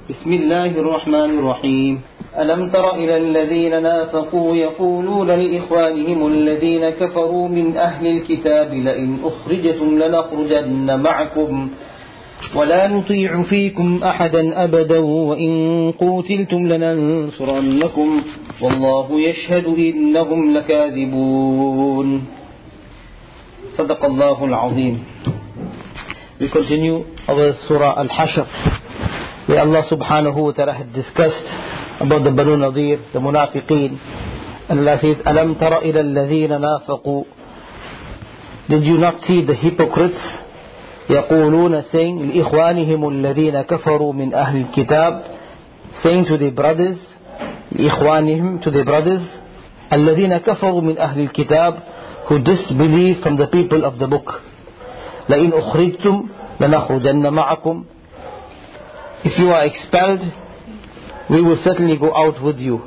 بسم الله الرحمن الرحيم ألم تر إلى الذين نافقوا يقولون لإخوانهم الذين كفروا من أهل الكتاب لئن أخرجتم لنخرجن معكم ولا نطيع فيكم أحدا أبدا وإن قوتلتم لننصرنكم والله يشهد إنهم لكاذبون. صدق الله العظيم. We continue our Surah Al-Hashr, where Allah subhanahu wa ta'ala had discussed about the Banu Nadir, the Munafiqeen. And Allah says, أَلَمْ تَرَ إِلَى الَّذِينَ نَافَقُوا. Did you not see the hypocrites? يَقُولُونَ saying, لِإِخْوَانِهِمُ الَّذِينَ كَفَرُوا مِنْ أَهْلِ الْكِتَابِ, saying to their brothers, لِإِخْوَانِهِمْ, to their brothers, الَّذِينَ كَفَرُوا مِنْ أَهْلِ الْكِتَابِ, who disbelieve from the people of the book. لَإِنْ أُخْرِجْتُمْ لَنَخْرُجَنَّ مَعَكُمْ. If you are expelled, we will certainly go out with you.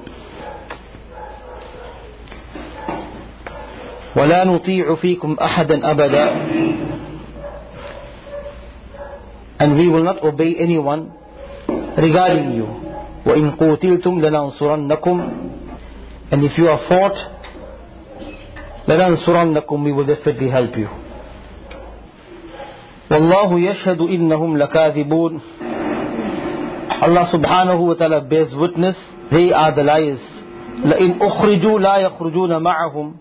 وَلَا نُطِيعُ فِيكُمْ أَحَدًا أَبَدًا. And we will not obey anyone regarding you. وَإِن قُوتِلْتُمْ لَنَنْصُرَنَّكُمْ. And if you are fought, لَنَنْصُرَنَّكُمْ, we will definitely help you. وَاللَّهُ يَشْهَدُ إِنَّهُمْ لَكَاذِبُونَ. Allah subhanahu wa ta'ala bears witness, they are the liars. لَإِنْ أُخْرِجُوا لَا يَخْرُجُونَ مَعَهُمْ.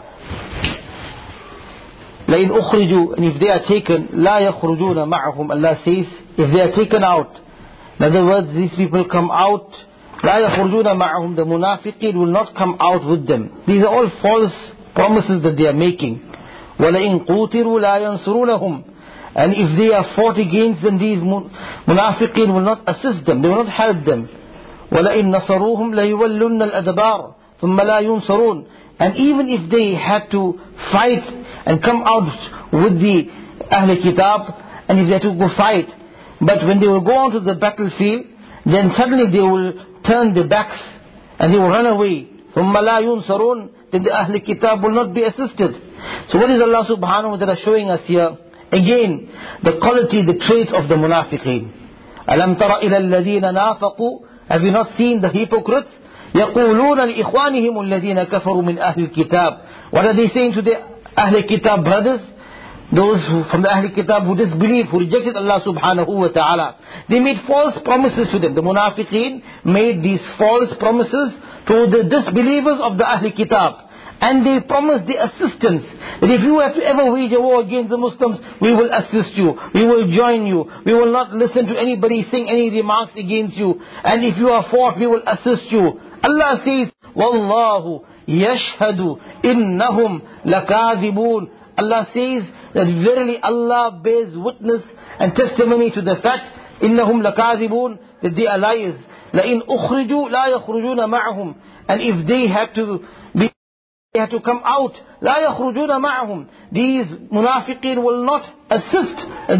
لَإِنْ أُخْرِجُوا, and if they are taken, لَا يَخْرُجُونَ مَعَهُمْ. Allah says, if they are taken out, in other words, these people come out, لَا يَخْرُجُونَ مَعَهُمْ, the munafiqeen will not come out with them. These are all false promises that they are making. وَلَإِنْ قُوتِرُوا لَا يَنْصُرُونَهُمْ. And if they are fought against them, these munafiqeen will not assist them, they will not help them. وَلَئِن نَصَرُوهُمْ لَيُوَلُّنَّ الْأَدْبَارِ ثُمَّ لَا يُنصَرُونَ. And even if they had to fight and come out with the Ahl Kitab, and if they had to go fight, but when they will go onto the battlefield, then suddenly they will turn their backs and they will run away. ثُمَّ لَا يُنصَرُونَ. Then the Ahl Kitab will not be assisted. So what is Allah subhanahu wa ta'ala showing us here? Again, the quality, the traits of the munafiqeen. أَلَمْ تَرَ إِلَى الَّذِينَ نَافَقُوا. Have you not seen the hypocrites? يَقُولُونَ لِإِخْوَانِهِمُ الَّذِينَ كَفَرُوا مِنْ أَهْلِ الْكِتَابِ. What are they saying to the Ahl Kitab brothers? Those from the Ahl Kitab who disbelieved, who rejected Allah subhanahu wa ta'ala. They made false promises to them. The munafiqeen made these false promises to the disbelievers of the Ahl Kitab. And they promised the assistance, that if you have to ever wage a war against the Muslims, we will assist you, we will join you, we will not listen to anybody saying any remarks against you, and if you are fought, we will assist you. Allah says, وَاللَّهُ يَشْهَدُ إِنَّهُمْ لَكَاذِبُونَ. Allah says that verily Allah bears witness and testimony to the fact, إِنَّهُمْ لَكَاذِبُونَ, that they are liars. لَإِنْ أُخْرِجُوا لَا يَخْرُجُونَ مَعَهُمْ. And if they had to come out, لا يخرجون معهم. These munafiqeen will not assist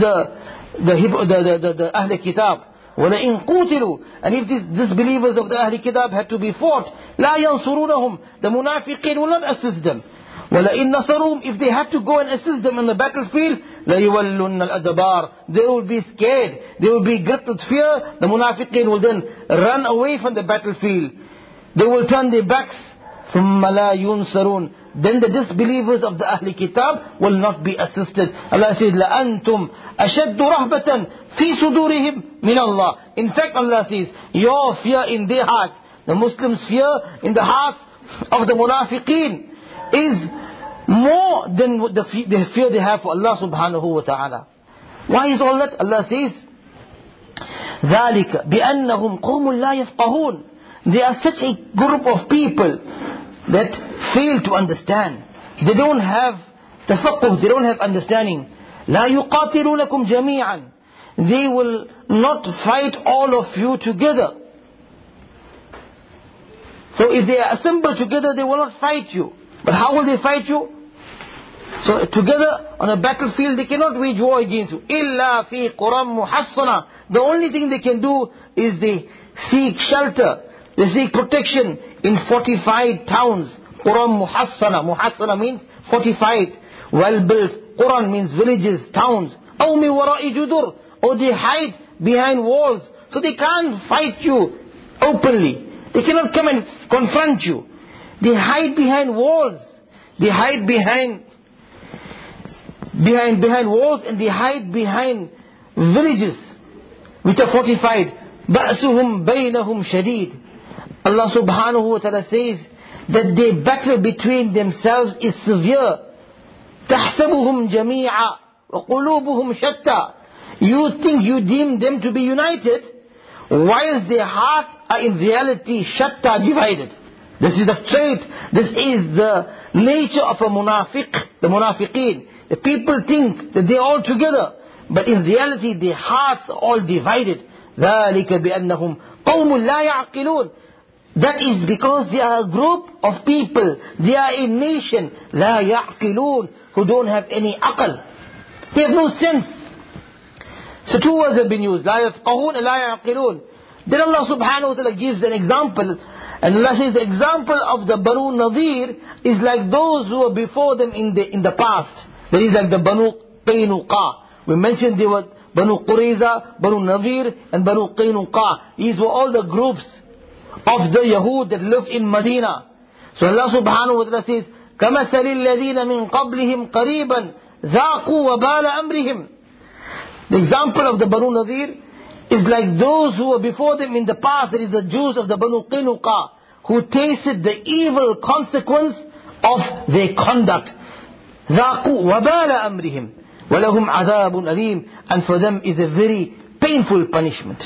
the Ahl Kitab. وَلَئِن قُوتِلُوا. And if these disbelievers of the Ahl Kitab had to be fought, لا ينصرونهم. The munafiqeen will not assist them. وَلَئِن نَصَرُوهُمْ. If they had to go and assist them in the battlefield, لَيُوَلُّنَّ الْأَدْبَارِ. They will be scared, they will be gripped with fear. The munafiqeen will then run away from the battlefield. They will turn their backs. ثُمَّ لَا يُنصَرُونَ. Then the disbelievers of the Ahl Kitab will not be assisted. Allah says, لَأَنْتُمْ أَشَدُّ رَهْبَةً فِي صُدُورِهِمْ مِنَ اللَّهِ. In fact, Allah says, your fear in their hearts, the Muslims' fear in the hearts of the munafiqeen, is more than the fear they have for Allah subhanahu wa ta'ala. Why is all that? Allah says, ذَلِكَ بِأَنَّهُمْ قَوْمٌ لَا يَفْقَهُونَ. They are such a group of people that fail to understand. They don't have tafaqquh, they don't have understanding. لا يقاتلونكم جميعا. They will not fight all of you together. So if they are assembled together, they will not fight you. But how will they fight you? So together on a battlefield, they cannot wage war against you. إِلَّا فِي قُرَى مُحَصَّنَةٍ. The only thing they can do is they seek shelter, they seek protection in fortified towns. Quran muhassana. Muhassana means fortified, well built. Quran means villages, towns. أَوْ مِنْ وَرَاءِ جُدُرٍ. Or they hide behind walls. So they can't fight you openly. They cannot come and confront you. They hide behind walls. They hide behind walls, and they hide behind villages which are fortified. بَأْسُهُمْ بَيْنَهُمْ شَدِيد. Allah subhanahu wa ta'ala says that their battle between themselves is severe. تَحْسَبُهُمْ جَمِيعًا وَقُلُوبُهُمْ شَتَّى. You deem them to be united, whilst their hearts are in reality shatta, divided. This is the trait, this is the nature of a munafiq, the munafiqeen. The people think that they are all together, but in reality their hearts are all divided. ذَلِكَ بِأَنَّهُمْ قَوْمٌ لَا يَعْقِلُونَ. That is because they are a group of people, they are a nation, لَا يَعْقِلُونَ, who don't have any aql. They have no sense. So two words have been used, لَا يَفْقَهُونَ لَا يَعْقِلُونَ. Then Allah subhanahu wa ta'ala gives an example, and Allah says the example of the Banu Nadir is like those who were before them in the past. That is like the Banu Qaynuqa. We mentioned they were Banu Qurayza, Banu Nadir, and Banu Qaynuqa. These were all the groups of the Yahud that lived in Medina. So Allah subhanahu wa ta'ala says, كَمَثَلِ الَّذِينَ مِنْ قَبْلِهِمْ قَرِيبًا ذَاقُوا وَبَالَ أَمْرِهِمْ. The example of the Banu Nadir is like those who were before them in the past, that is the Jews of the Banu Qaynuqa, who tasted the evil consequence of their conduct. ذَاقُوا وَبَالَ أَمْرِهِمْ وَلَهُمْ عَذَابٌ أَلِيمٌ. And for them is a very painful punishment.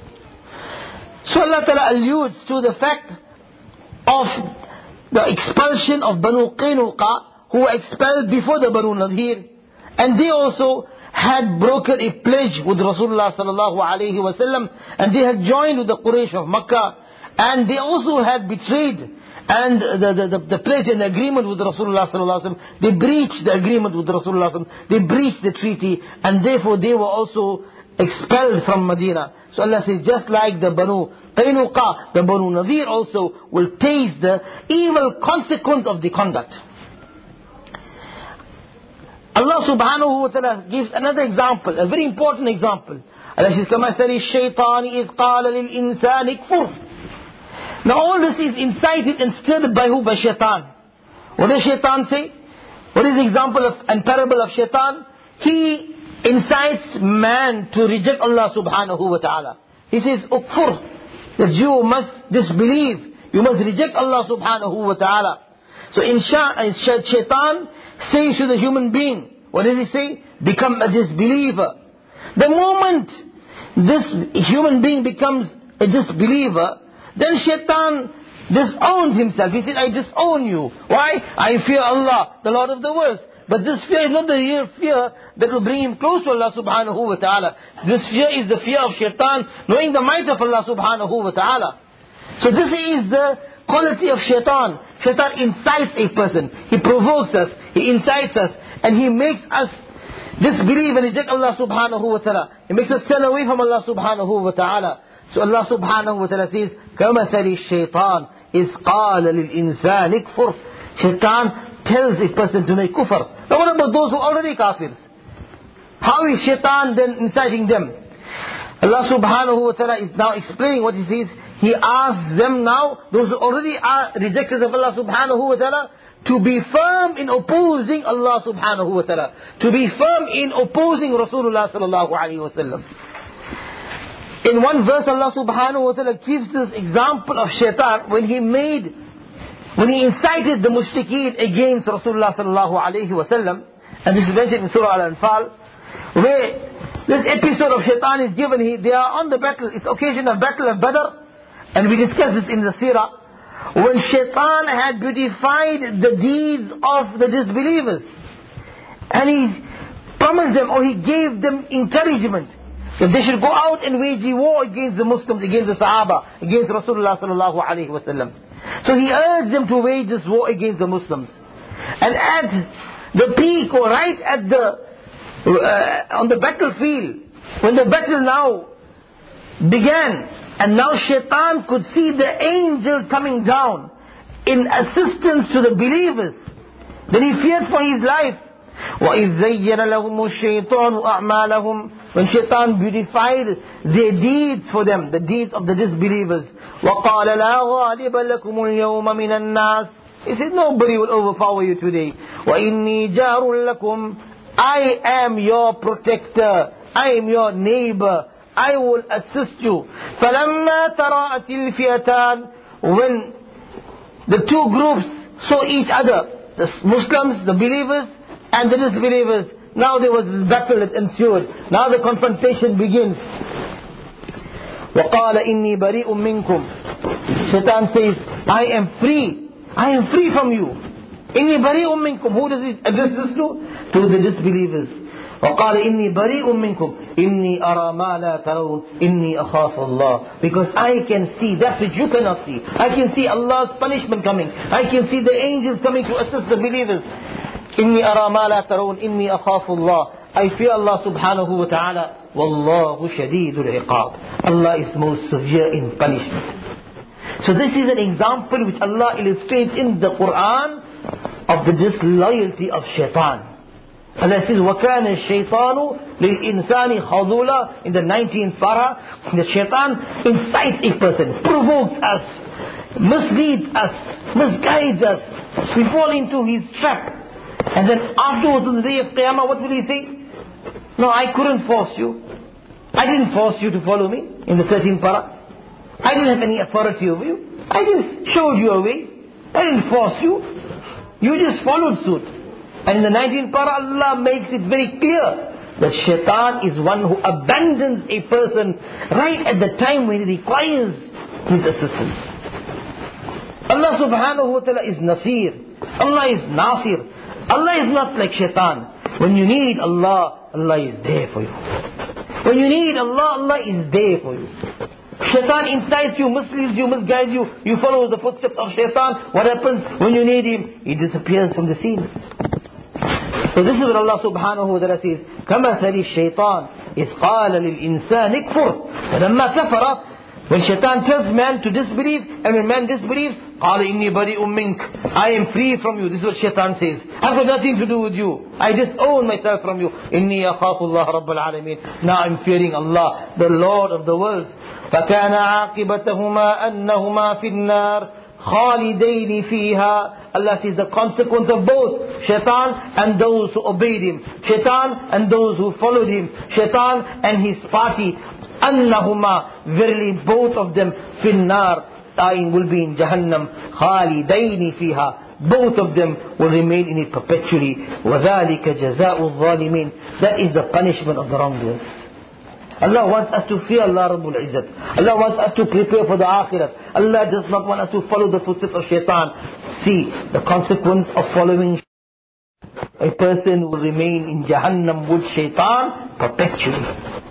So Allah Ta'ala alludes to the fact of the expulsion of Banu Qaynuqa, who were expelled before the Banu Nadir, and they also had broken a pledge with Rasulullah sallallahu alaihi wasallam, and they had joined with the Quraysh of Makkah, and they also had betrayed and the pledge and agreement with Rasulullah sallallahu alaihi wasallam. They breached the agreement with Rasulullah sallallahu alaihi wasallam. They breached the treaty, and therefore they were also expelled from Medina. So Allah says, just like the Banu Qaynuqa, the Banu Nadir also will taste the evil consequence of the conduct. Allah subhanahu wa ta'ala gives another example, a very important example. Allah says, كَمَثَلِ الشَّيْطَانِ إِذْ قَالَ لِلْإِنسَانِ كْفُرْ. Now all this is incited and stirred by who? By shaitan. What does shaitan say? What is the example of and parable of shaitan? He incites man to reject Allah subhanahu wa ta'ala. He says, ukfur, that you must disbelieve, you must reject Allah subhanahu wa ta'ala. So shaitan says to the human being, what does he say? Become a disbeliever. The moment this human being becomes a disbeliever, then shaitan disowns himself. He says, I disown you. Why? I fear Allah, the Lord of the worlds. But this fear is not the real fear that will bring him close to Allah subhanahu wa ta'ala. This fear is the fear of shaitan, knowing the might of Allah subhanahu wa ta'ala. So this is the quality of shaitan. Shaitan incites a person. He provokes us. He incites us. And he makes us disbelieve and reject Allah subhanahu wa ta'ala. He makes us turn away from Allah subhanahu wa ta'ala. So Allah subhanahu wa ta'ala says, كَمَثَلِ الشَّيْطَانِ إِذْ قَالَ لِلْإِنسَانِ كْفُرْ. Shaitan tells a person to make kufr. Now what about those who are already kafirs? How is shaitan then inciting them? Allah subhanahu wa ta'ala is now explaining what he says. He asks them now, those who already are rejectors of Allah subhanahu wa ta'ala, to be firm in opposing Allah subhanahu wa ta'ala. To be firm in opposing Rasulullah sallallahu alayhi wa sallam. In one verse Allah subhanahu wa ta'ala gives this example of shaitan when he incited the mushrikeen against Rasulullah sallallahu alayhi wa sallam. And this is mentioned in Surah Al-Anfal, where this episode of shaitan is given. They are on the battle, it's occasion of battle of Badr, and we discussed this in the seerah, when shaitan had beautified the deeds of the disbelievers, and he promised them, or he gave them encouragement, that they should go out and wage war against the Muslims, against the Sahaba, against Rasulullah sallallahu alayhi wa sallam. So he urged them to wage this war against the Muslims. And at the peak, or right at on the battlefield, when the battle now began, and now shaitan could see the angel coming down in assistance to the believers, then he feared for his life. وَإِذْ زَيَّنَ لَهُمُ الشَّيْطَانُ أَعْمَالَهُمْ. When shaitan beautified their deeds for them, the deeds of the disbelievers. وَقَالَ لَا غَالِبَ لَكُمُ الْيَوْمَ مِنَ النَّاسِ. He said, nobody will overpower you today. وَإِنِّي جَارٌ لَكُمْ. I am your protector. I am your neighbor. I will assist you. فَلَمَّا تَرَاءَتِ الْفِئَتَانِ. When the two groups saw each other, the Muslims, the believers, and the disbelievers, now there was this battle that ensued. Now the confrontation begins. وَقَالَ إِنِّي بَرِيءٌ مِّنْكُمْ. Shaitan says, I am free. I am free from you. إِنِّي بَرِيءٌ مِّنْكُمْ. Who does he address this to? To the disbelievers. وَقَالَ إِنِّي بَرِيءٌ مِّنْكُمْ إِنِّي أَرَى مَا لَا تَرَوْنَ إِنِّي أَخَافُ اللَّهِ. Because I can see that which you cannot see. I can see Allah's punishment coming. I can see the angels coming to assist the believers. إِنِّي أَرَى مَا لَا تَرَوْنَ إِنِّي أَخَافُ اللَّهِ. I fear Allah subhanahu wa ta'ala. وَاللَّهُ شَدِيدُ الْعِقَابِ. Allah is most severe in punishment. So this is an example which Allah illustrates in the Quran of the disloyalty of shaitan. Allah says, وَكَانَ الشَّيْطَانُ لِلْإِنسَانِ خَذُولًا. In the 19th parah, the shaitan incites a person, provokes us, misleads us, misguides us. We fall into his trap. And then afterwards on the day of Qiyamah, what will he say? No, I couldn't force you. I didn't force you to follow me in the 13th parah. I didn't have any authority over you. I just showed you a way. I didn't force you. You just followed suit. And in the 19th parah, Allah makes it very clear that shaitan is one who abandons a person right at the time when he requires his assistance. Allah subhanahu wa ta'ala is Nasir. Allah is Nasir. Allah is not like shaitan. When you need Allah, Allah is there for you. When you need Allah, Allah is there for you. Shaitan incites you, misleads you, misguides you. You follow the footsteps of shaitan. What happens? When you need him, he disappears from the scene. So this is what Allah subhanahu wa ta'ala says. كَمَثَلِ الشَّيْطَانِ إِذْ قَالَ لِلْإِنسَانِ اكْفُرْ. فَلَمَّا كَفَرَ. When shaitan tells man to disbelieve, and when man disbelieves, قَالَ إِنِّي بَرِيءٌ مِّنْكَ. I am free from you. This is what shaitan says. I've got nothing to do with you. I disown myself from you. إِنِّي أَخَافُ اللَّهَ رَبَّ الْعَالَمِينَ. Now I'm fearing Allah, the Lord of the world. فَكَانَ عَاقِبَتَهُمَا أَنَّهُمَا فِي النَّارِ خَالِدَيْنِ فِيهَا. Allah says the consequence of both shaitan and those who obeyed him, shaitan and those who followed him, shaitan and his party, أَنَّهُمَا, verily both of them, فِي النَّارِ, will be in Jahannam, خَالِدَيْنِ فِيهَا. Both of them will remain in it perpetually. وَذَلِكَ جَزَاءُ الظَّالِمِينَ. That is the punishment of the wrongdoers. Allah wants us to fear Allah Rabbul Izzat. Allah wants us to prepare for the Akhirat. Allah does not want us to follow the footsteps of shaitan. See, the consequence of following a person will remain in Jahannam with shaitan perpetually.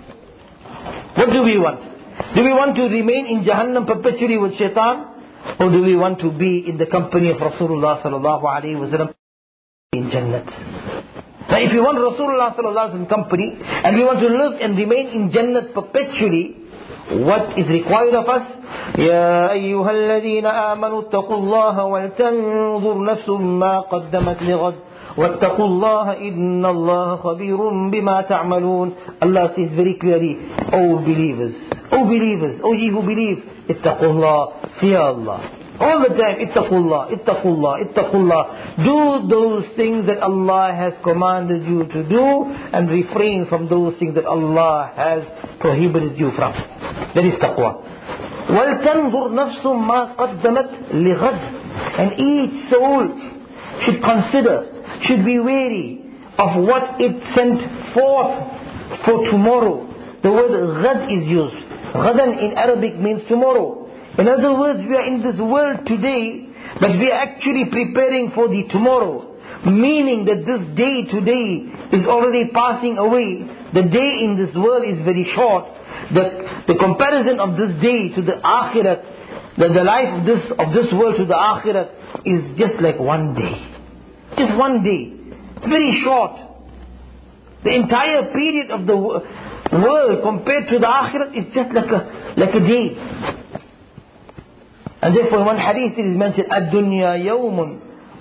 What do we want? Do we want to remain in Jahannam perpetually with shaitan? Or do we want to be in the company of Rasulullah sallallahu alayhi wa sallam in Jannat? Now if we want Rasulullah sallallahu alaihi wasallam company, and we want to live and remain in Jannat perpetually, what is required of us? يَا أَيُّهَا الَّذِينَ آمَنُوا اتَّقُوا اللَّهَ وَلْتَنْظُرْ نَفْسٌ مَا قَدَّمَتْ لِغَدٍ وَاتَّقُوا اللَّهَ إِنَّ اللَّهَ خَبِيرٌ بِمَا تَعْمَلُونَ. Allah says very clearly, O believers, O ye who believe, اتَّقُوا اللَّهَ, fear Allah. All the time, ittaqullah, ittaqullah, ittaqullah. Do those things that Allah has commanded you to do, and refrain from those things that Allah has prohibited you from. That is taqwa. وَلْتَنْظُرْ نَفْسٌ مَا قَدَّمَتْ لِغَدٍ. And each soul should consider, should be wary of what it sent forth for tomorrow. The word ghad is used. Ghadan in Arabic means tomorrow. In other words, we are in this world today, but we are actually preparing for the tomorrow. Meaning that this day today is already passing away. The day in this world is very short. The comparison of this day to the Akhirat, the life of this world to the Akhirat is just like one day. Just one day. Very short. The entire period of the world compared to the Akhirat is just like a day. And therefore in one hadith it is mentioned, الدنيا يوم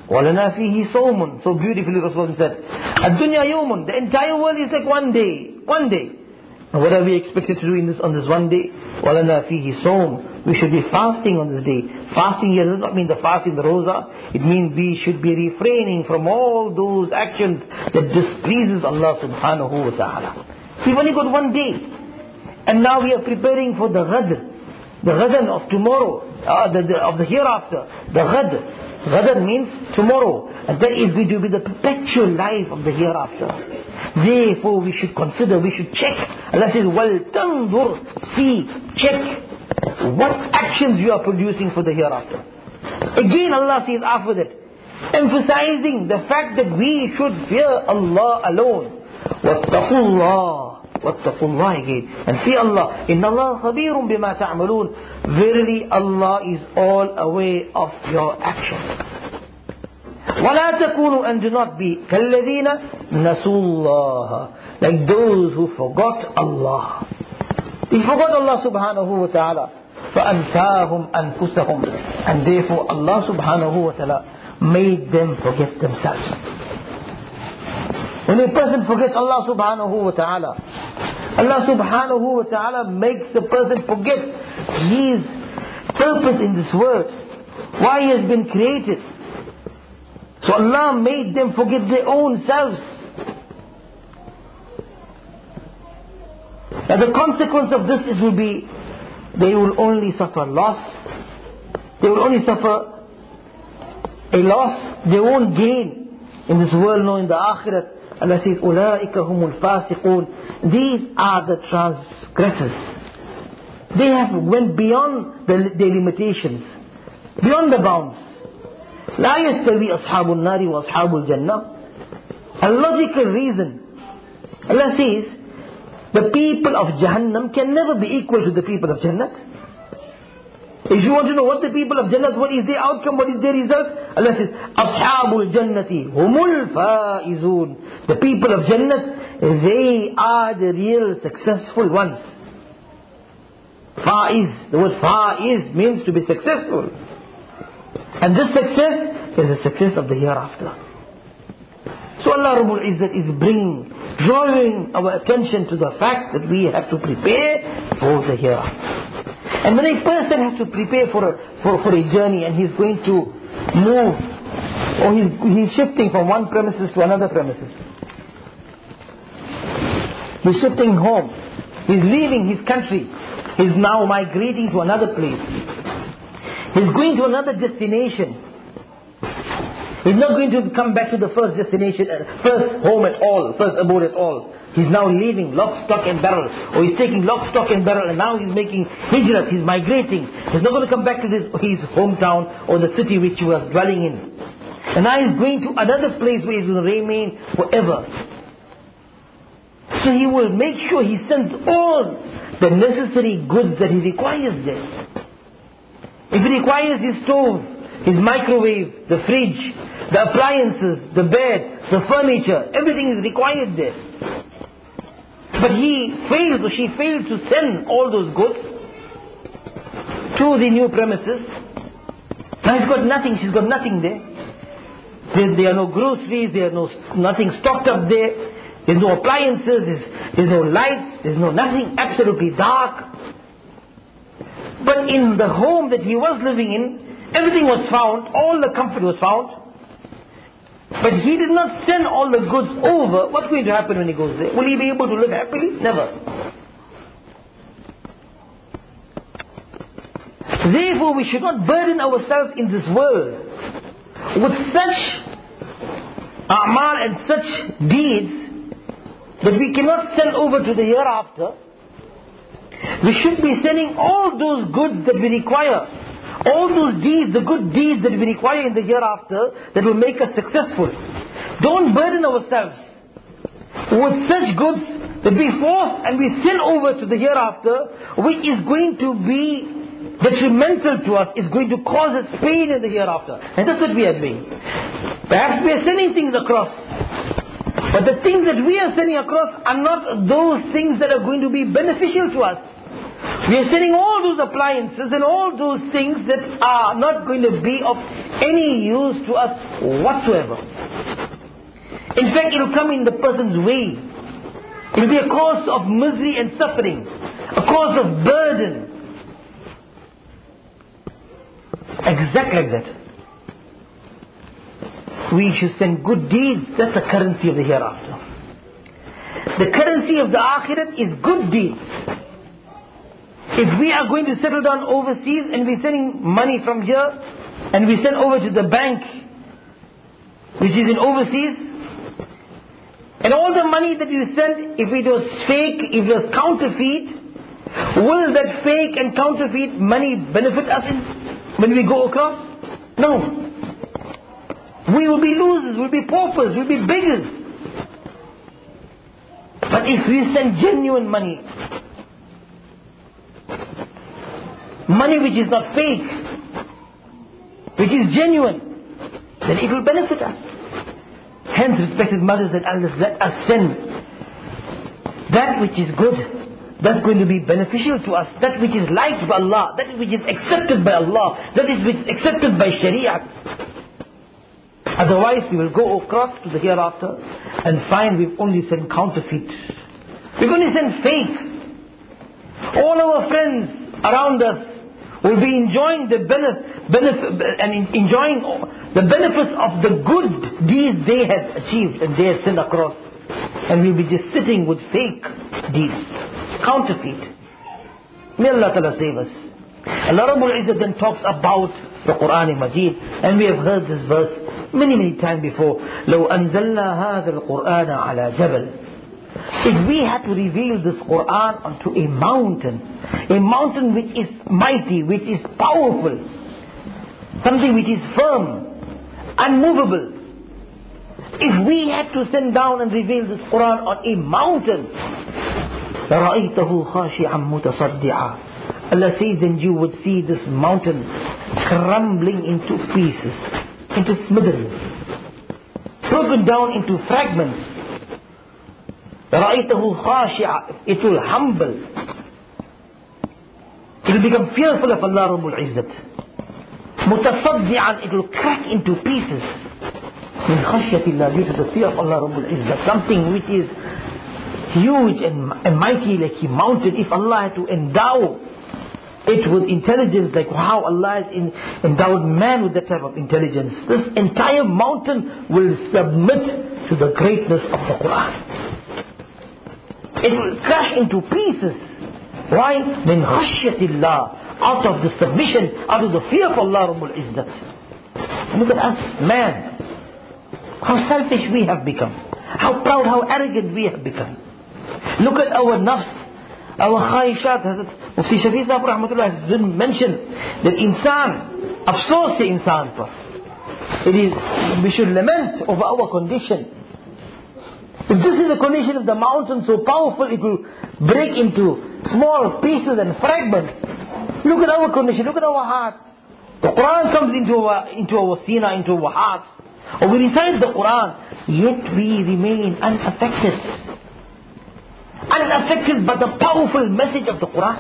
وَلَنَا فِيهِ صَوْمٌ. So beautifully Rasulullah said, الدُّنْيَا يَوْمٌ. The entire world is like one day. One day. And what are we expected to do on this one day? وَلَنَا فِيهِ صَوْمٌ. We should be fasting on this day. Fasting here does not mean the fasting, the roza. It means we should be refraining from all those actions that displeases Allah subhanahu wa ta'ala. We've only got one day. And now we are preparing for the ghadr. The ghadr of tomorrow. Of the hereafter. The ghadr. Ghadr means tomorrow. And that is going to be the perpetual life of the hereafter. Therefore we should consider, we should check. Allah says, وَلْتَنْظُرْ. See, check what actions you are producing for the hereafter. Again Allah says after that, emphasizing the fact that we should fear Allah alone. وَاتَّقُوا اللَّهِ. وَاتَّقُوا اللَّهِ again. And fear Allah. إِنَّ اللَّهَ خَبِيرٌ بِمَا تَعْمَلُونَ. Verily Allah is all aware of your actions. وَلَا تَكُونُوا. And do not be كَالَّذِينَ نَسُوا اللَّهَ. Like those who forgot Allah. They forgot Allah subhanahu wa ta'ala. فَأَنْسَاهُمْ أَنفُسَهُمْ. And therefore Allah subhanahu wa ta'ala made them forget themselves. When a person forgets Allah subhanahu wa ta'ala, Allah subhanahu wa ta'ala makes a person forget his purpose in this world, why he has been created. So Allah made them forget their own selves. Now the consequence of this will be, they will only suffer loss. They will only suffer a loss. They won't gain in this world nor in the akhirat. Allah says, أُولَٰئِكَ هُمُ الْفَاسِقُونَ. These are the transgressors. They have went beyond their limitations, beyond the bounds. لَا يَسْتَوِي أَصْحَابُ النَّارِ وَأَصْحَابُ الْجَنَّةِ. A logical reason. Allah says, the people of Jahannam can never be equal to the people of Jannat. If you want to know what the people of Jannat, what is their outcome, what is their result? Allah says, أَصْحَابُ الْجَنَّةِ هُمُ الْفَائِزُونَ. The people of Jannat, they are the real successful ones. Faiz, the word faiz means to be successful. And this success is the success of the hereafter. So Allah Rabbul Izzat is drawing our attention to the fact that we have to prepare for the hereafter. And when a person has to prepare for a journey and he's going to move, or he's shifting from one premises to another premises, he's shifting home, he's leaving his country, he's now migrating to another place, he's going to another destination. He's not going to come back to the first destination, first home at all, first abode at all. He's now leaving lock, stock and barrel. Or he's taking lock, stock and barrel, and now he's making hijrat, he's migrating. He's not going to come back to his hometown or the city which he was dwelling in. And now he's going to another place where he's going to remain forever. So he will make sure he sends all the necessary goods that he requires there. If he requires his stove, his microwave, the fridge, the appliances, the bed, the furniture, everything is required there. But he fails or she fails to send all those goods to the new premises. Now he's got nothing, she's got nothing there. There are no groceries, there are nothing stocked up there. There's no appliances, there's no lights, there's no nothing, absolutely dark. But in the home that he was living in, everything was found, all the comfort was found. But he did not send all the goods over. What's going to happen when he goes there? Will he be able to live happily? Never. Therefore we should not burden ourselves in this world with such a'mal and such deeds that we cannot send over to the hereafter. We should be sending all those goods that we require, all those deeds, the good deeds that we require in the hereafter that will make us successful. Don't burden ourselves with such goods that we force and we send over to the hereafter, which is going to be detrimental to us, is going to cause us pain in the hereafter. And that's what we are doing. Perhaps we are sending things across, but the things that we are sending across are not those things that are going to be beneficial to us. We are selling all those appliances and all those things that are not going to be of any use to us whatsoever. In fact, it will come in the person's way. It will be a cause of misery and suffering, a cause of burden. Exactly like that. We should send good deeds. That's the currency of the hereafter. The currency of the akhirat is good deeds. If we are going to settle down overseas and we're sending money from here and we send over to the bank which is in overseas, and all the money that you send, if it was fake, if it was counterfeit, will that fake and counterfeit money benefit us when we go across? No. We will be losers, we'll be paupers, we'll be beggars. But if we send genuine money, money which is not fake, which is genuine, then it will benefit us. Hence, respected mothers and elders, let us send that which is good, that's going to be beneficial to us, that which is liked by Allah, that which is accepted by Allah, that is which is accepted by Sharia. Otherwise, we will go across to the hereafter and find we've only sent counterfeit. We've only sent fake. All our friends around us will be enjoying the benefits of the good deeds they had achieved and they had sent across, and we'll be just sitting with fake deeds, counterfeit. May Allah Ta'ala save us. Allah Rabbul Izzat then talks about the Quran Majid, and we have heard this verse many times before. لو أنزلنا هذا القرآن على جبل. If we had to reveal this Quran onto a mountain which is mighty, which is powerful, something which is firm, unmovable. If we had to send down and reveal this Quran on a mountain, لَرَأَيْتَهُ خَاشِعًا مُتَصَدِّعًا. Allah says, then you would see this mountain crumbling into pieces, into smithereens, broken down into fragments. رَأَيْتَهُ خَاشِعًا. It will humble. It will become fearful of Allah Rabbul Izzat. مُتَصَدِّعًا. It will crack into pieces. مِنْ خَشْيَةِ اللَّهِ. Due to the fear of Allah Rabbul Izzat. Something which is huge and mighty like a mountain. If Allah had to endow it with intelligence, like how Allah has endowed man with that type of intelligence, this entire mountain will submit to the greatness of the Quran. It will crash into pieces. Why? Min khashyatillah. Out of the submission, out of the fear of Allah Rabbul Izzat. Look at us, man. How selfish we have become. How proud, how arrogant we have become. Look at our nafs, our khaishat. Mufti Shafi Sahib Rahmatullah has been mentioned that insan, afsos se insan par. It is, we should lament over our condition. If this is the condition of the mountain, so powerful it will break into small pieces and fragments. Look at our condition, look at our hearts. The Quran comes into our sina, into our hearts. Or we recite the Quran, yet we remain unaffected. Unaffected by the powerful message of the Quran.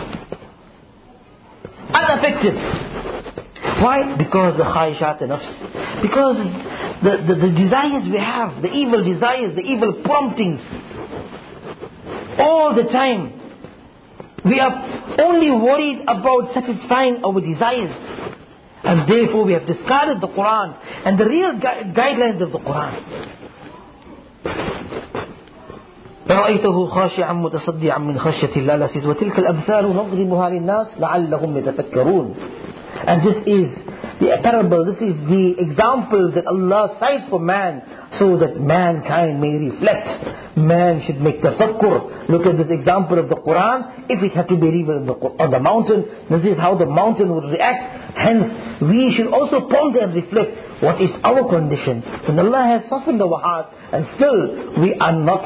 Unaffected. Why? Because the khaishat nafs. Because the desires we have, the evil desires, the evil promptings, all the time, we are only worried about satisfying our desires. And therefore we have discarded the Quran and the real guidelines of the Quran. رَأَيْتَهُ خَاشِعًا مُتَصَدِّعًا مِنْ خَشْيَةِ اللَّهِ says وَتِلْكَ الْأَمْثَالُ نَضْرِبُهَا لِلنَّاسِ لَعَلَّهُمْ يَتَفَكَّرُونَ. And this is the parable, this is the example that Allah cites for man, so that mankind may reflect. Man should make tafakkur. Look at this example of the Quran. If it had to be revealed on the mountain, this is how the mountain would react. Hence, we should also ponder and reflect, what is our condition? When Allah has softened our heart, and still we are not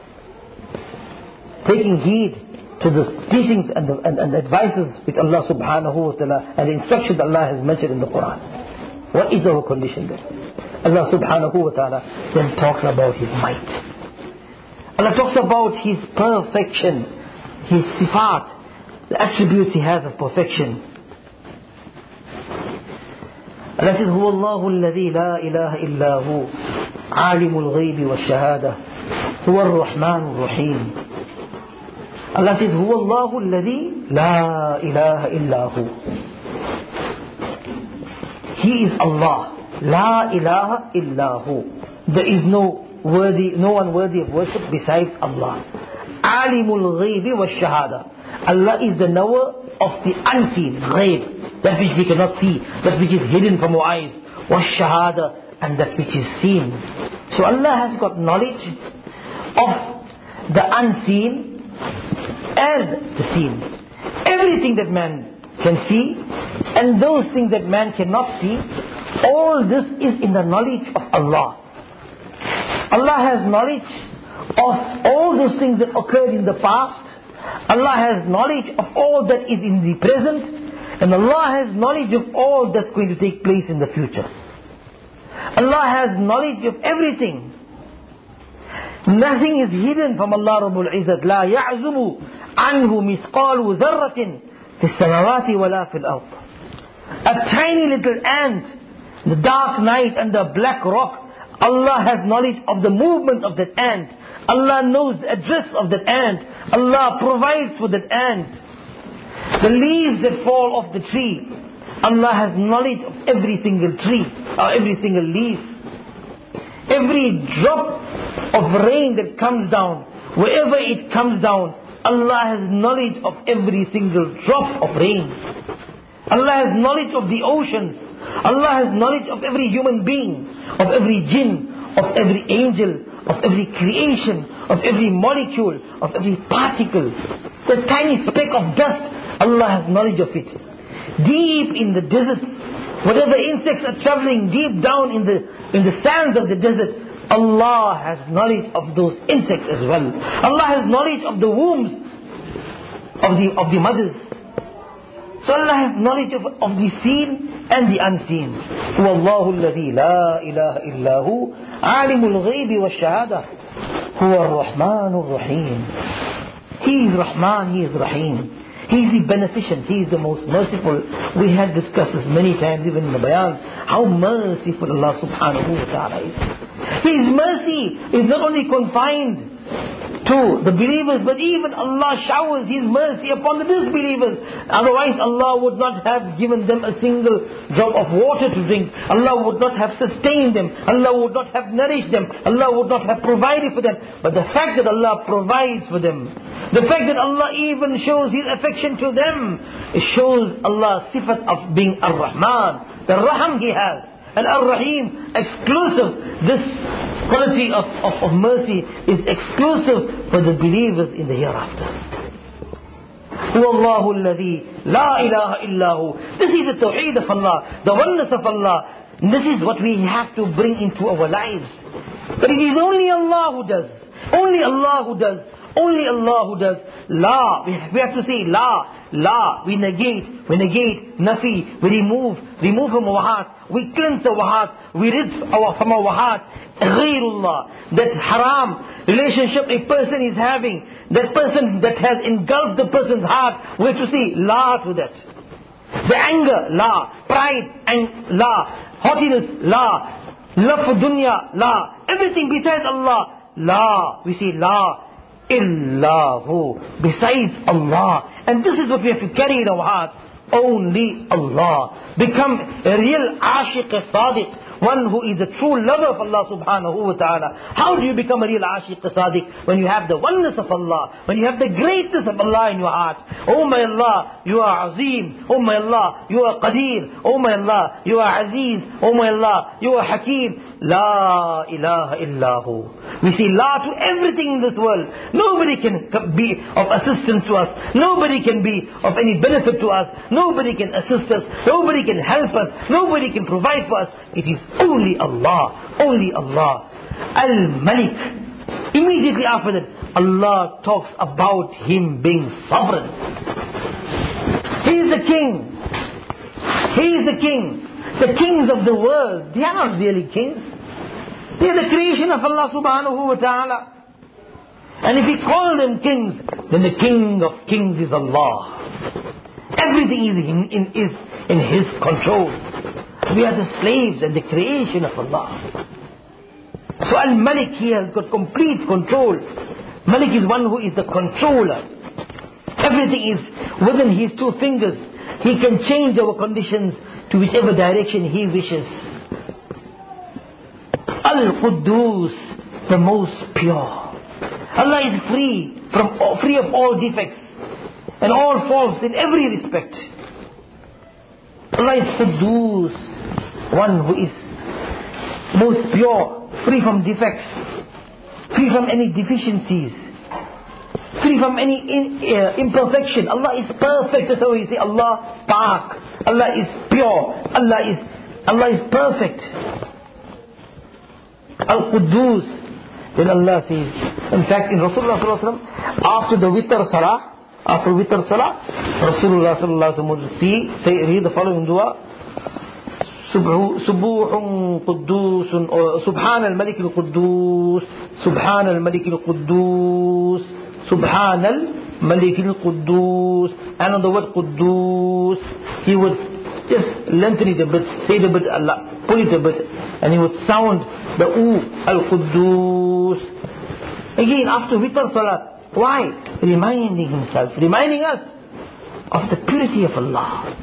taking heed to the teachings and the advices which Allah subhanahu wa ta'ala and the instruction that Allah has mentioned in the Quran. What is our condition then? Allah subhanahu wa ta'ala then talks about His might. Allah talks about His perfection, His sifat, the attributes He has of perfection. Allah says, هو الله الذي لا إله إلا هو عالم الغيب والشهادة هو الرحمن الرحيم. Allah says, هو الله الذي لا إله إلا هو. He is Allah. لا إله إلا هو. There is no one worthy of worship besides Allah. عالم الغيب والشهادة. Allah is the knower of the unseen, ghaib, that which we cannot see, that which is hidden from our eyes, والشهادة, and that which is seen. So Allah has got knowledge of the unseen and the seen. Everything that man can see and those things that man cannot see, all this is in the knowledge of Allah. Allah has knowledge of all those things that occurred in the past. Allah has knowledge of all that is in the present, and Allah has knowledge of all that's going to take place in the future. Allah has knowledge of everything. Nothing is hidden from Allah Rabbul Izzat. لا يعزب عنه مثقال ذرة في السماوات ولا في الأرض. A tiny little ant, the dark night and the black rock, Allah has knowledge of the movement of that ant. Allah knows the address of that ant. Allah provides for that ant. The leaves that fall off the tree, Allah has knowledge of every single tree, or every single leaf. Every drop of rain that comes down, wherever it comes down, Allah has knowledge of every single drop of rain. Allah has knowledge of the oceans. Allah has knowledge of every human being, of every jinn, of every angel, of every creation, of every molecule, of every particle. The tiny speck of dust, Allah has knowledge of it. Deep in the desert, whatever insects are traveling deep down in the sands of the desert, Allah has knowledge of those insects as well. Allah has knowledge of the wombs of the mothers. So Allah has knowledge of the seen and the unseen. هو الله الذي لا إله إلا هو عالم الغيب والشهادة هو الرحمن الرحيم. He is Rahman, He is Rahim. He is the beneficent, He is the most merciful. We had discussed this many times even in the bayan, how merciful Allah subhanahu wa ta'ala is. His mercy is not only confined to the believers, but even Allah showers His mercy upon the disbelievers. Otherwise Allah would not have given them a single drop of water to drink. Allah would not have sustained them. Allah would not have nourished them. Allah would not have provided for them. But the fact that Allah provides for them, the fact that Allah even shows His affection to them, it shows Allah's sifat of being Ar-Rahman, the Raham He has. And Ar-Rahim, exclusive. This quality of mercy is exclusive for the believers in the hereafter. هو الله الذي لا إله إلا هو. This is the tawheed of Allah, the oneness of Allah. This is what we have to bring into our lives. But it is only Allah who does. Only Allah who does. Only Allah who does. La. We have to say La. La. We negate. Nafi. We remove from our heart. We cleanse our heart. We rid from our heart Ghairullah. That haram relationship a person is having, that person that has engulfed the person's heart, we have to say La to that. The anger, La. Pride, and La. Haughtiness, La. Love for dunya, La. Everything besides Allah, La. We say La. Illahu. Besides Allah. And this is what we have to carry in our heart. Only Allah. Become a real ashiq sadiq, one who is a true lover of Allah subhanahu wa ta'ala. How do you become a real ashiq sadiq? When you have the oneness of Allah, when you have the greatness of Allah in your heart. Oh my Allah, you are Azim. Oh my Allah, you are Qadir. Oh my Allah, you are Aziz. Oh my Allah, you are Hakim. La ilaha illahu. We say La to everything in this world. Nobody can be of assistance to us. Nobody can be of any benefit to us. Nobody can assist us. Nobody can help us. Nobody can provide for us. It is only Allah. Only Allah. Al-Malik. Immediately after that, Allah talks about Him being sovereign. He is the King. He is the King. The kings of the world, they are not really kings. They are the creation of Allah subhanahu wa ta'ala. And if we call them kings, then the King of kings is Allah. Everything is in His control. We are the slaves and the creation of Allah. So Al-Malik, He has got complete control. Malik is one who is the controller. Everything is within His two fingers. He can change our conditions to whichever direction He wishes. Al-Quddus, the most pure. Allah is free of all defects and all faults in every respect. Allah is Quddus, one who is most pure, free from defects, free from any deficiencies, free from any imperfection. Allah is perfect. That's how we say Allah Pak. Allah is pure. Allah is perfect. Al-Quddus. Then Allah says, in fact in Rasulullah sallallahu alaihi wasallam, after Witr Salah, Rasulullah sallallahu alaihi wasallam would read the following dua: Subuhun Quddusun, or Subhan al-Malik al-Quddus, Subhan al-Malik al-Quddus, Subhan al-Malik al-Quddus. And on the word Quddus, he would just lengthen it a bit, say it a bit, Allah, pull it a bit, and he would sound the Al-Quddus. Again, after Witr Salat. Why? Reminding himself, reminding us of the purity of Allah.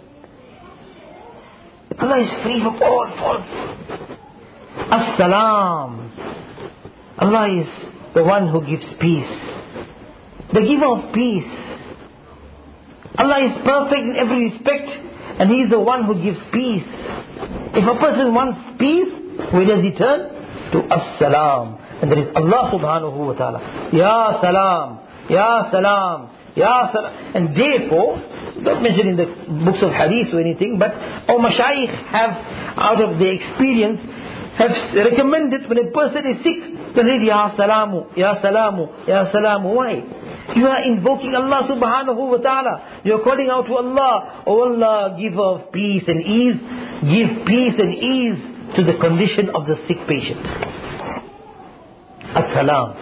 Allah is free from all faults. As-Salam. Allah is the one who gives peace, the giver of peace. Allah is perfect in every respect, and He is the one who gives peace. If a person wants peace, where does he turn? To As-Salam. And there is Allah subhanahu wa ta'ala. Ya Salam, Ya Salam, Ya Salam. And therefore, not mentioned in the books of hadith or anything, but our mashayikh have, out of their experience, have recommended when a person is sick, to say Ya Salamu, Ya Salamu, Ya Salamu. Why? You are invoking Allah subhanahu wa ta'ala. You are calling out to Allah. Oh Allah, giver of peace and ease, give peace and ease to the condition of the sick patient. As-Salam.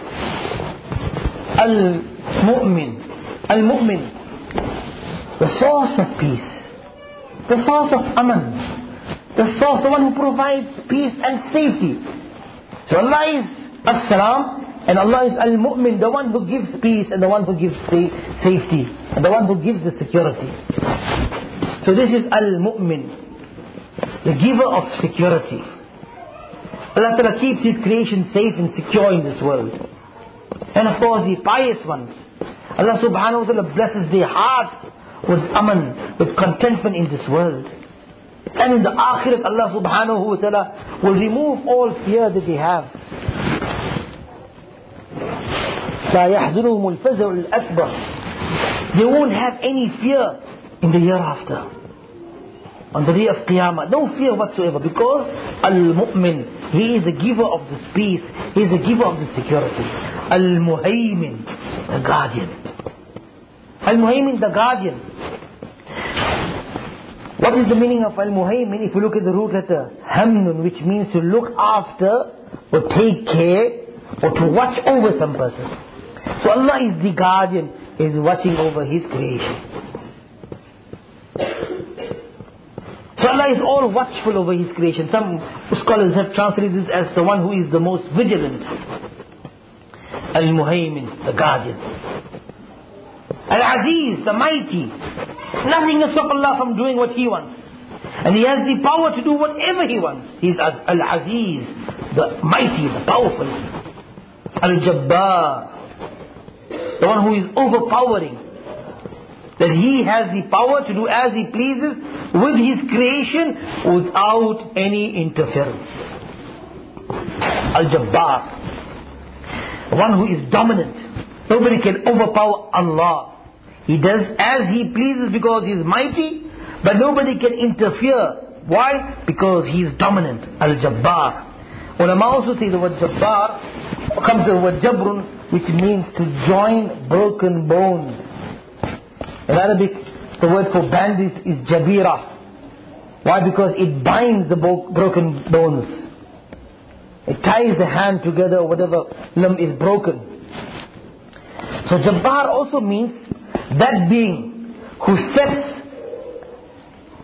Al-Mu'min. Al-Mu'min, the source of peace, the source of aman, the source, the one who provides peace and safety. So Allah is As-Salam, and Allah is Al-Mu'min, the one who gives peace and the one who gives safety, and the one who gives the security. So this is Al-Mu'min, the giver of security. Allah Ta'ala keeps His creation safe and secure in this world. And of course the pious ones, Allah subhanahu wa ta'ala blesses their hearts with aman, with contentment in this world. And in the akhirat, Allah subhanahu wa ta'ala will remove all fear that they have. لا يحزنهم الفزع الأكبر. They won't have any fear in the hereafter. On the day of Qiyamah, no fear whatsoever, because Al-Mu'min, He is the giver of this peace, He is the giver of the security. Al-Muhaymin, the guardian. Al-Muhaymin, the guardian. What is the meaning of Al-Muhaymin? If you look at the root letter Hamnun, which means to look after or take care or to watch over some person. So Allah is the guardian, is watching over His creation. So Allah is all watchful over His creation. Some scholars have translated this as the one who is the most vigilant. Al-Muhaymin, the guardian. Al-Aziz, the mighty. Nothing will stop Allah from doing what He wants. And He has the power to do whatever He wants. He is Al-Aziz, the mighty, the powerful. Al-Jabbar, the one who is overpowering. That He has the power to do as He pleases with His creation without any interference. Al-Jabbar, one who is dominant. Nobody can overpower Allah. He does as He pleases because He is mighty, but nobody can interfere. Why? Because He is dominant. Al-Jabbar. Ulama also say the word Jabbar comes the word Jabrun, which means to join broken bones. In Arabic, the word for bandage is Jabira. Why? Because it binds the broken bones. It ties the hand together, whatever limb is broken. So Jabbar also means that being who sets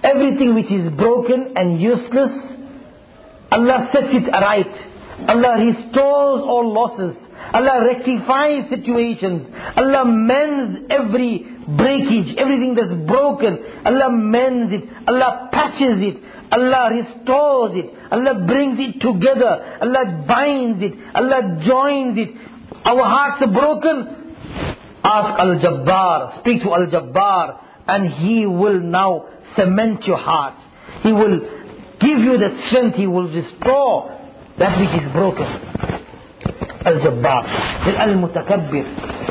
Everything which is broken and useless, Allah sets it right. Allah restores all losses. Allah rectifies situations. Allah mends every breakage, everything that's broken. Allah mends it. Allah patches it. Allah restores it. Allah brings it together. Allah binds it. Allah joins it. Our hearts are broken. Ask Al-Jabbar. Speak to Al-Jabbar. And He will now cement your heart. He will give you the strength. He will restore that which is broken. Al-Jabbar. Al-Mutakabbir.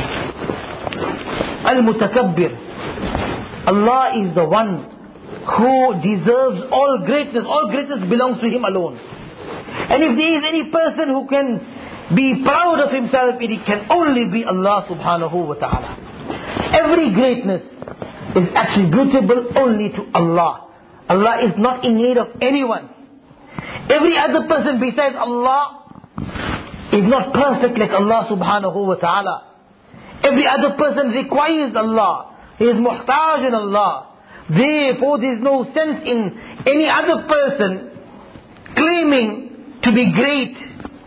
Al-Mutakabbir. Allah is the one who deserves all greatness. All greatness belongs to Him alone. And if there is any person who can be proud of himself, it can only be Allah subhanahu wa ta'ala. Every greatness is attributable only to Allah. Allah is not in need of anyone. Every other person besides Allah is not perfect like Allah subhanahu wa ta'ala. Every other person requires Allah. He is muhtaj in Allah. Therefore there is no sense in any other person claiming to be great.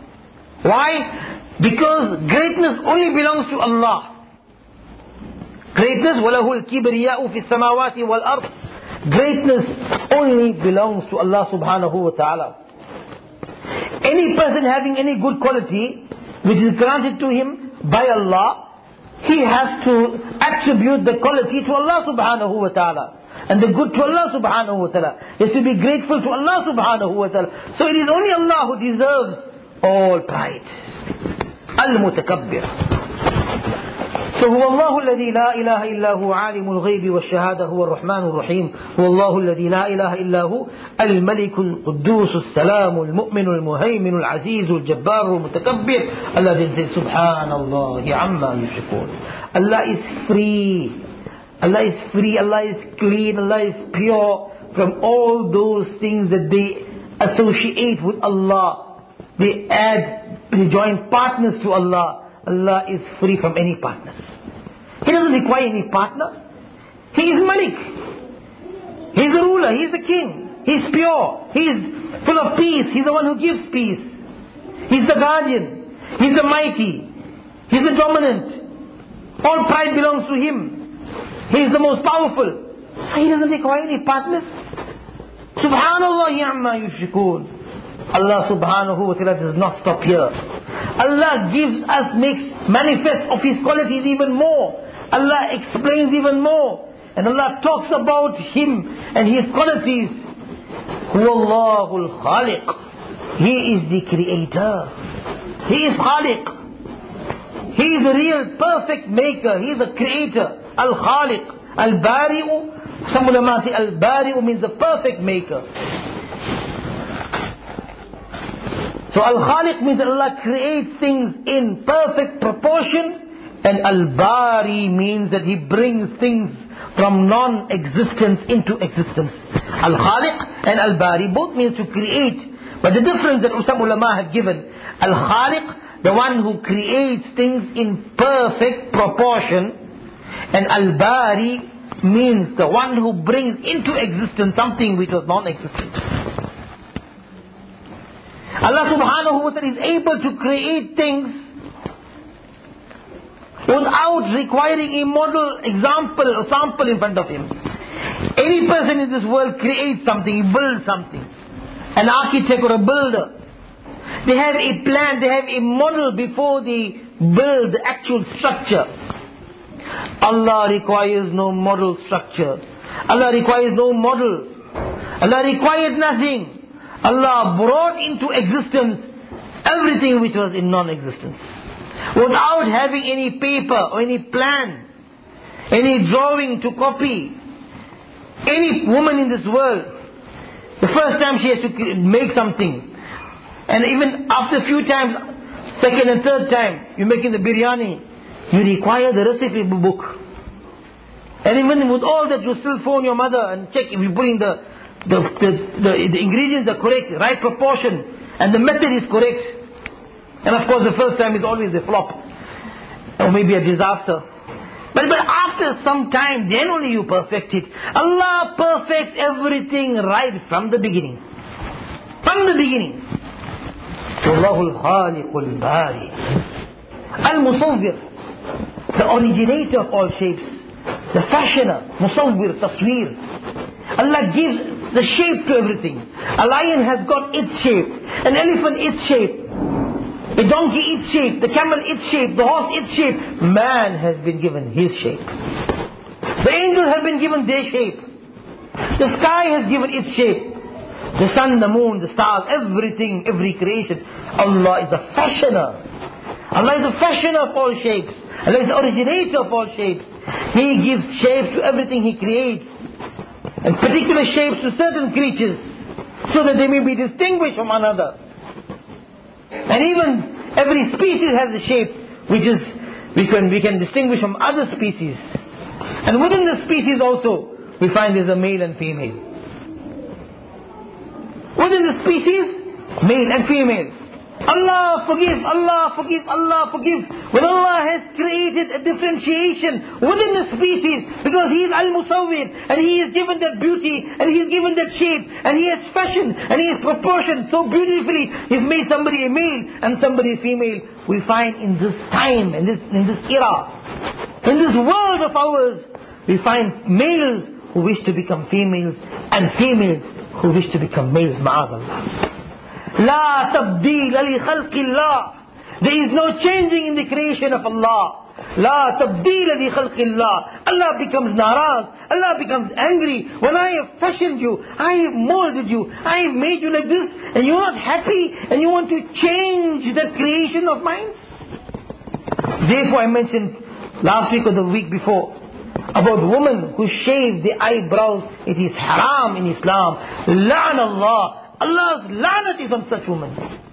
Why? Because greatness only belongs to Allah. Greatness, وَلَهُ الْكِبْرِيَاءُ فِي السَّمَاوَاتِ وَالْأَرْضِ. Greatness only belongs to Allah subhanahu wa ta'ala. Any person having any good quality, which is granted to him by Allah, he has to attribute the quality to Allah subhanahu wa ta'ala. And the good to Allah subhanahu wa ta'ala. He has to be grateful to Allah subhanahu wa ta'ala. So it is only Allah who deserves all pride. Al-Mutakabbir. So هو الله الذي لا إله إلا هو عالم الغيب والشهادة هو الرحمن الرحيم هو الله الذي لا إله إلا هو الملك القدوس السلام المؤمن المهيمن العزيز الجبار المتكبر الذي سبحان الله عما يشركون. Allah is free. Allah is free. Allah is clean. Allah is pure from all those things that they associate with Allah. They add, they join partners to Allah. Allah is free from any partners. He doesn't require any partner. He is Malik. He is the ruler. He is the king. He is pure. He is full of peace. He is the one who gives peace. He is the guardian. He is the mighty. He is the dominant. All pride belongs to Him. He is the most powerful. So He doesn't require any partners. Subhanallah amma yushrikun. Allah subhanahu wa ta'ala does not stop here. Allah gives us, makes manifest of His qualities even more. Allah explains even more. And Allah talks about Him and His qualities. Huwallahul Khaliq. He is the creator. He is Khaliq. He is the real perfect maker. He is the creator. Al-Khaliq. Al-Bari'u. Some ulama say Al-Bari'u means the perfect maker. So Al-Khaliq means that Allah creates things in perfect proportion, and Al-Bari means that He brings things from non-existence into existence. Al-Khaliq and Al-Bari both means to create, but the difference that some ulama have given, Al-Khaliq, the one who creates things in perfect proportion, and Al-Bari means the one who brings into existence something which was non-existent. Allah subhanahu wa ta'ala is able to create things without requiring a model, example or sample in front of him. Any person in this world creates something, he builds something. An architect or a builder, they have a plan, they have a model before they build the actual structure. Allah requires no model structure. Allah requires no model. Allah requires nothing. Allah brought into existence everything which was in non-existence. Without having any paper or any plan, any drawing to copy. Any woman in this world, the first time she has to make something, and even after a few times, second and third time, you're making the biryani, you require the recipe book. And even with all that, you still phone your mother and check if you put in the ingredients are correct, right proportion, and the method is correct. And of course the first time is always a flop, or maybe a disaster. But after some time, then only you perfect it. Allah perfects everything right from the beginning. From the beginning. Allahul Khaliqul Bari. Al-Musawwir, the originator of all shapes, the fashioner, Musawwir, Tasweer. Allah gives the shape to everything. A lion has got its shape, an elephant its shape, a donkey its shape, the camel its shape, the horse its shape. Man has been given his shape. The angels have been given their shape. The sky has given its shape. The sun, the moon, the stars, everything, every creation. Allah is the fashioner. Allah is the fashioner of all shapes. Allah is the originator of all shapes. He gives shape to everything He creates. And particular shapes to certain creatures, so that they may be distinguished from another. And even every species has a shape which is we can distinguish from other species. And within the species also we find there's a male and female. Within the species, male and female. Allah forgive, Allah forgive, Allah forgive. When Allah has created a differentiation within the species, because He is Al-Musawwir, and He has given that beauty, and He has given that shape, and He has fashioned, and He has proportioned so beautifully. He's made somebody a male and somebody a female. We find in this time, in this era, in this world of ours, we find males who wish to become females, and females who wish to become males. Ma'adallah. La tabdeel li khalqillah. There is no changing in the creation of Allah. La tabdeel li khalqillah. Allah becomes naraz. Allah becomes angry. When I have fashioned you, I have molded you, I have made you like this, and you are not happy, and you want to change that creation of mine. Therefore I mentioned last week or the week before about women who shave their eyebrows. It is haram in Islam. La'an Allah. Allah's la'nat is on such women.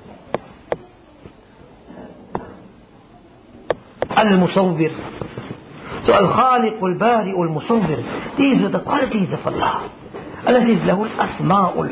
Al-Musawwir. So Al-Khaliq, Al-Bari, Al-Musawwir. These are the qualities of Allah. Allah says, Lahu al-Asma'ul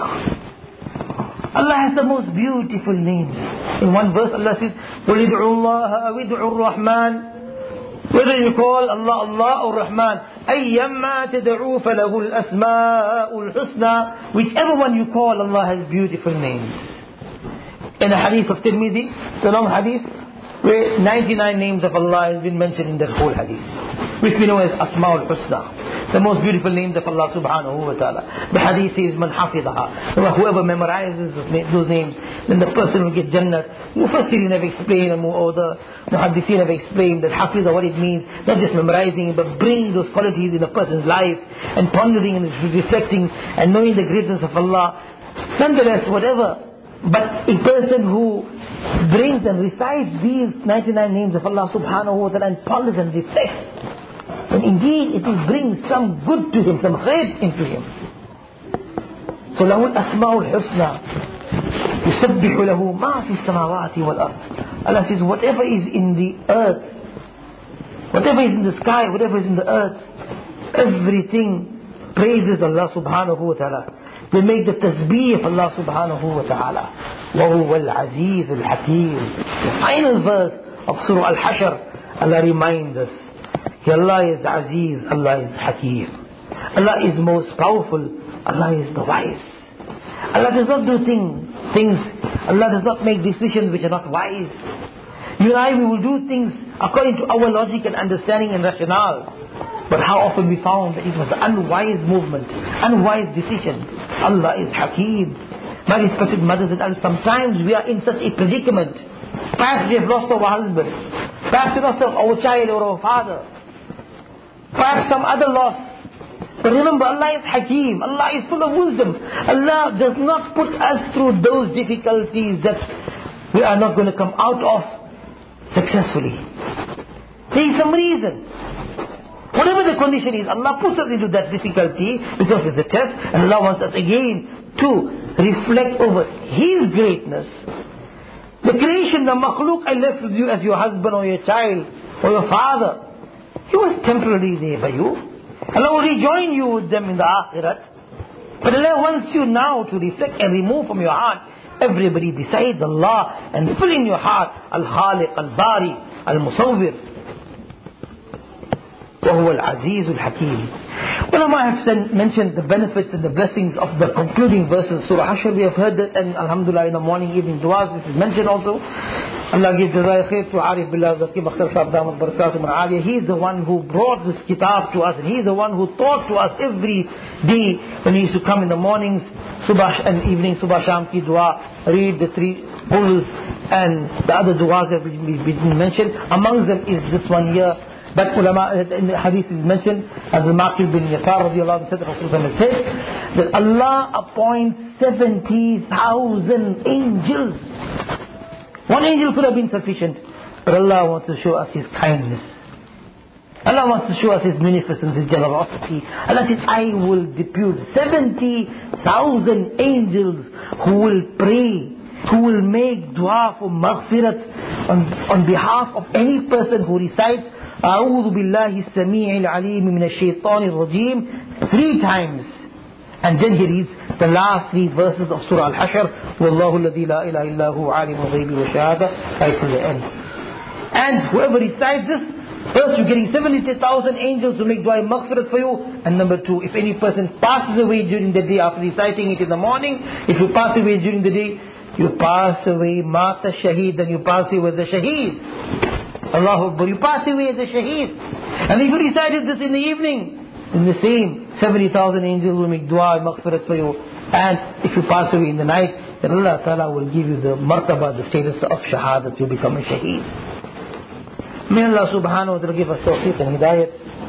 Husna. Allah has the most beautiful names. In one verse Allah says, قُلِ ادْعُوا اللَّهَ أَوِ ادْعُوا الرَّحْمَنِ. Whether you call Allah, Allah or Rahman, أَيَّمَّا تَدْعُوا فَلَهُ الْأَسْمَاءُ الْحُسْنَى. Whichever one you call, Allah has beautiful names. In the hadith of Tirmidhi, the long hadith, where 99 names of Allah has been mentioned in that whole hadith, which we know as Asma'ul Husna, the most beautiful names of Allah subhanahu wa ta'ala. The hadith says, Man hafidaha. Whoever memorizes those names, then the person will get Jannah. Mufassirin have explained, or the Muhaddithin have explained that hafidah, what it means, not just memorizing it, but bringing those qualities in a person's life, and pondering and reflecting, and knowing the greatness of Allah. Nonetheless, whatever, but a person who brings and recites these 99 names of Allah subhanahu wa ta'ala and ponders and reflects, and indeed it will bring some good to him, some khair into him. So له الأسماء الحسنى يسبح له ما في السماوات والأرض. Allah says, whatever is in the earth, whatever is in the sky, whatever is in the earth, everything praises Allah subhanahu wa ta'ala. They make the tasbih of Allah subhanahu wa ta'ala. وَهُوَ الْعَزِيزُ الْحَكِيمُ. The final verse of Surah Al-Hashr, Allah reminds us, Allah is Aziz, Allah is Hakim. Allah is most powerful, Allah is the wise. Allah does not do things, Allah does not make decisions which are not wise. You and I, we will do things according to our logic and understanding and rationale. But how often we found that it was the unwise movement, unwise decision. Allah is Hakim. My respected mothers and elders, sometimes we are in such a predicament. Perhaps we have lost our husband. Perhaps we lost our child or our father. Perhaps some other loss. But remember, Allah is Hakim. Allah is full of wisdom. Allah does not put us through those difficulties that we are not going to come out of successfully. There is some reason. Whatever the condition is, Allah puts us into that difficulty because it's a test, and Allah wants us again to reflect over His greatness. The creation, the makhluk I left with you as your husband or your child or your father, he was temporarily there by you. Allah will rejoin you with them in the akhirat. But Allah wants you now to reflect and remove from your heart everybody besides Allah, and fill in your heart Al-Khaliq, Al-Bari, Al-Musawwir. وهو العزيز الحكيم. Ulama have mentioned the benefits and the blessings of the concluding verses. Surah Hashr, we have heard that, and alhamdulillah in the morning, evening du'as, this is mentioned also. Allah give Jazai Khair to Arif Billah Zaki Bakhtar Sahab Damat Barakatuh Aliyah. He is the one who brought this kitab to us, and he is the one who taught to us every day when he used to come in the mornings, Subah and evening, Subah Sham ki dua, read the 3 qulus and the other du'as that we mentioned. Amongst them is this one here. But ulama in the hadith is mentioned, as Maqil bin Yasar radiallahu anhu said, Rasulullah said that Allah appoints 70,000 angels. One angel could have been sufficient, but Allah wants to show us His kindness. Allah wants to show us His munificence, His generosity. Allah says, I will depute 70,000 angels who will pray, who will make dua for maghfirat on behalf of any person who recites أعوذ بالله السميع العليم من الشيطان الرجيم 3 times. And then he reads the last 3 verses of Surah Al-Hashr, وَاللَّهُ الَّذِي لَا إِلَهَ إِلَّا هُوَ عَالِمُ الْغَيْبِ وَالشَّهَادَةِ, right to the end. And whoever recites this, first you're getting 70,000 angels to make dua maghfirat for you. And number 2, if any person passes away during the day after reciting it in the morning, if you pass away during the day, you pass away mata shaheed, and you pass away with the shaheed. Allahu Akbar, you pass away as a shaheed. And if you recited this in the evening, in the same 70,000 angels will make dua and maghfirat for you. And if you pass away in the night, then Allah Ta'ala will give you the martaba, the status of shahadat, you become a shaheed. May Allah Subhanahu wa Ta'ala give us tawfiq and hidayat.